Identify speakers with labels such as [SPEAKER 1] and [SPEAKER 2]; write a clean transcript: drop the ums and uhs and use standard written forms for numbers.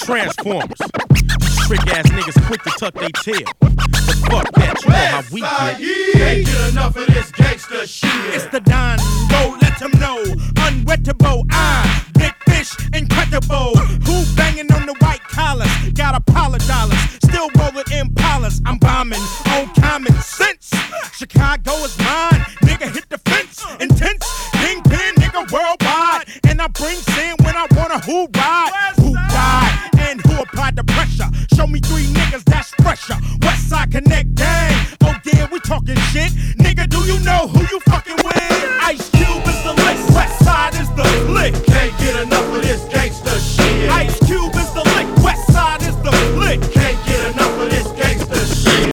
[SPEAKER 1] Transformers. Trick ass niggas quick to tuck they tail. But fuck that, you know how we get.
[SPEAKER 2] Can't get enough of this gangster shit.
[SPEAKER 3] It's the Don, go let them know. Unwettable, big fish, incredible. Who banging on the white collars? Got $1 still rolling Impalas. I'm bombing on common sense. Chicago is mine, nigga hit the fence. Intense, kingpin, nigga worldwide. And I bring sin when I wanna who ride. Who ride and who applied the pressure. Show me 3 niggas that's fresher. Westside Connect gang. Oh yeah, we talking shit. Nigga, do you know who you